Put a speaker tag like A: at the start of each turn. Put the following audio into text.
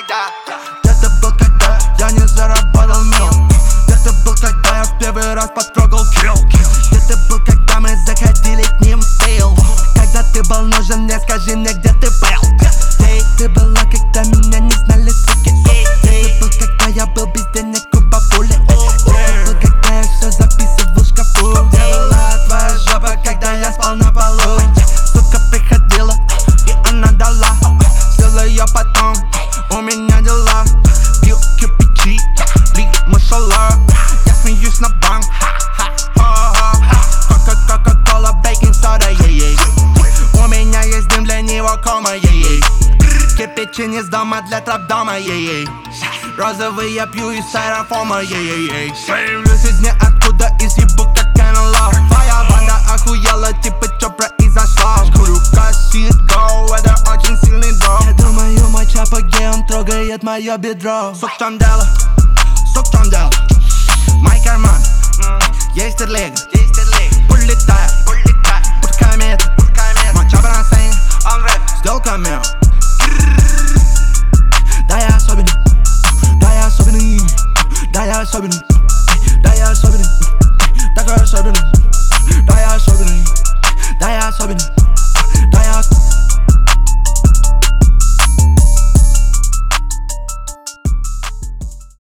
A: когда?
B: Где ты был, когда я не заработал мил? Где ты был, когда я в первый раз потрогал килл? Где ты был, когда мы заходили к ним в стил? Когда ты был нужен мне, скажи мне, где ты был? Ты была, когда меня не знали, суки. Ты был, когда я был без денег у бабули. Ты был, когда я все записывал в шкафу. Где была твоя жопа, когда я спал на полу? Сука приходила, и она дала. Взяла я потом, у меня дела. Пью кирпичи, ли машалла. Я смеюсь на банк. Кока-кола, бейкинг сода, ей-ей. У меня есть дым, для него кома, ей-ей. Кирпичи не с дома, для трап-дома, ей-ей. Розовый я пью из сайрофома, ей-ей-ей. Появлюсь из ниоткуда и съебу как НЛО. Твоя банда охуела, типа чё произошло? Говорю, кассит, go, это очень сильный дров. Я думаю, мой чапаге, он трогает мое бедро. Сук, в чём дело? Сук, в чём дело? Мой карман, есть стерлига. Улетай, пушка мет. Моча бросай, он рэп, сделка мел. Да я особенный, да я особенный, да я особенный, да я особенный, такой особенный.